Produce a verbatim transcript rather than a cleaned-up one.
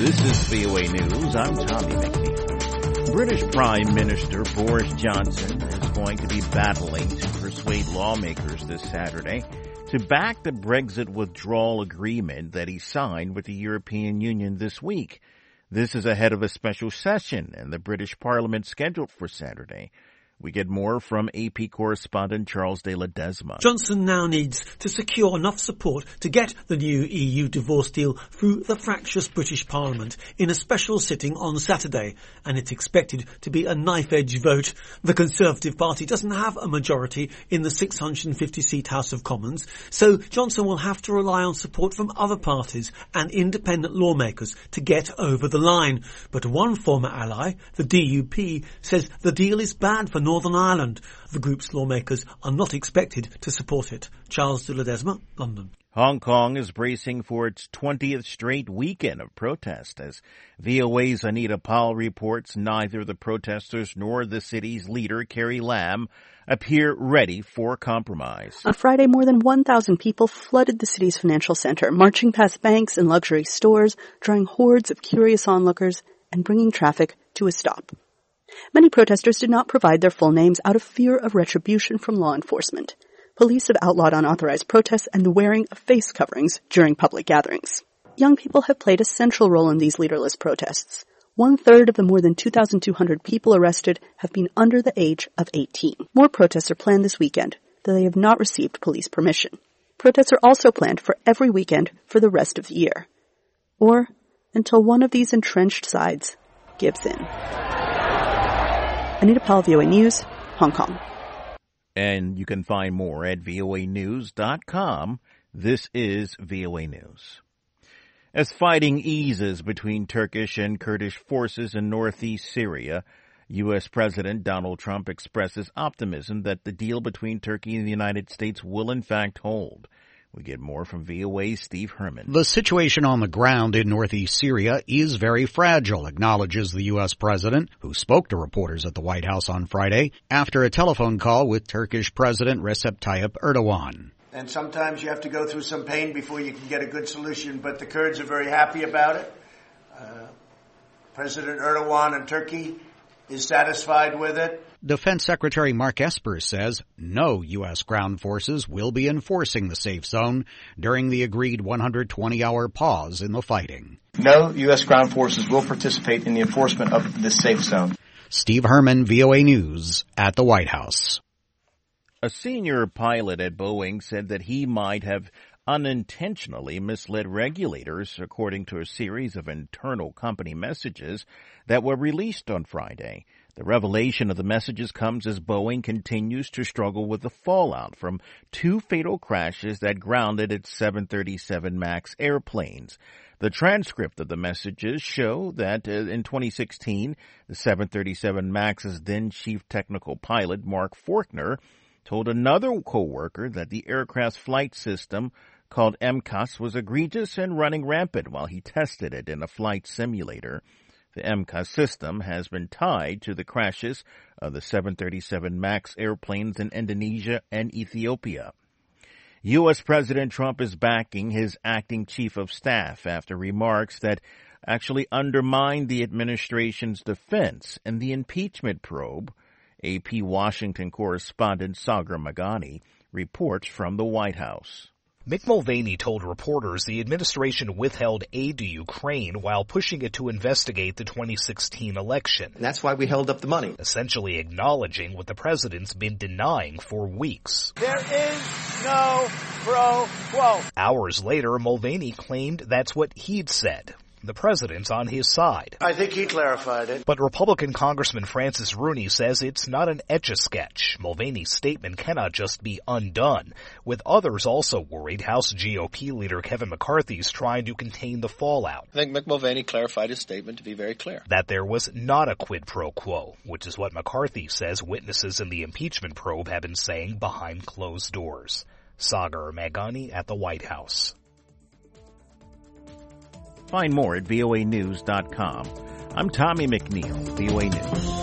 This is V O A News. I'm Tommy McNeil. British Prime Minister Boris Johnson is going to be battling to persuade lawmakers this Saturday to back the Brexit withdrawal agreement that he signed with the European Union this week. This is ahead of a special session in the British Parliament scheduled for Saturday. We get more from A P correspondent Charles de Ledesma. Johnson now needs to secure enough support to get the new E U divorce deal through the fractious British Parliament in a special sitting on Saturday, and it's expected to be a knife-edge vote. The Conservative Party doesn't have a majority in the six hundred fifty seat House of Commons, so Johnson will have to rely on support from other parties and independent lawmakers to get over the line. But one former ally, the D U P, says the deal is bad for Northern Ireland. The group's lawmakers are not expected to support it. Charles de Ledesma, London. Hong Kong is bracing for its twentieth straight weekend of protest. As V O A's Anita Powell reports, neither the protesters nor the city's leader, Carrie Lam, appear ready for compromise. On Friday, more than one thousand people flooded the city's financial center, marching past banks and luxury stores, drawing hordes of curious onlookers, and bringing traffic to a stop. Many protesters did not provide their full names out of fear of retribution from law enforcement. Police have outlawed unauthorized protests and the wearing of face coverings during public gatherings. Young people have played a central role in these leaderless protests. One-third of the more than two thousand two hundred people arrested have been under the age of eighteen. More protests are planned this weekend, though they have not received police permission. Protests are also planned for every weekend for the rest of the year. Or until one of these entrenched sides gives in. Anita Powell, V O A News, Hong Kong. And you can find more at V O A news dot com. This is V O A News. As fighting eases between Turkish and Kurdish forces in northeast Syria, U S. President Donald Trump expresses optimism that the deal between Turkey and the United States will in fact hold. We get more from V O A's Steve Herman. The situation on the ground in northeast Syria is very fragile, acknowledges the U S president, who spoke to reporters at the White House on Friday after a telephone call with Turkish President Recep Tayyip Erdogan. And sometimes you have to go through some pain before you can get a good solution, but the Kurds are very happy about it. Uh, President Erdogan in Turkey is satisfied with it. Defense Secretary Mark Esper says no U S ground forces will be enforcing the safe zone during the agreed one hundred twenty hour pause in the fighting. No U S ground forces will participate in the enforcement of this safe zone. Steve Herman, V O A News, at the White House. A senior pilot at Boeing said that he might have unintentionally misled regulators, according to a series of internal company messages that were released on Friday. The revelation of the messages comes as Boeing continues to struggle with the fallout from two fatal crashes that grounded its seven thirty-seven MAX airplanes. The transcript of the messages show that uh, in twenty sixteen, the seven thirty-seven MAX's then chief technical pilot, Mark Faulkner, told another coworker that the aircraft's flight system, called M C A S, was egregious and running rampant while he tested it in a flight simulator. The M C A S system has been tied to the crashes of the seven thirty-seven MAX airplanes in Indonesia and Ethiopia. U S. President Trump is backing his acting chief of staff after remarks that actually undermined the administration's defense in the impeachment probe. A P Washington correspondent Sagar Meghani reports from the White House. Mick Mulvaney told reporters the administration withheld aid to Ukraine while pushing it to investigate the twenty sixteen election. And that's why we held up the money. Essentially acknowledging what the president's been denying for weeks. There is no pro quo. Hours later, Mulvaney claimed that's what he'd said. The president's on his side. I think he clarified it. But Republican Congressman Francis Rooney says it's not an etch-a-sketch. Mulvaney's statement cannot just be undone, with others also worried House G O P leader Kevin McCarthy's trying to contain the fallout. I think Mick Mulvaney clarified his statement to be very clear. That there was not a quid pro quo, which is what McCarthy says witnesses in the impeachment probe have been saying behind closed doors. Sagar Meghani at the White House. Find more at V O A news dot com. I'm Tommy McNeil, V O A News.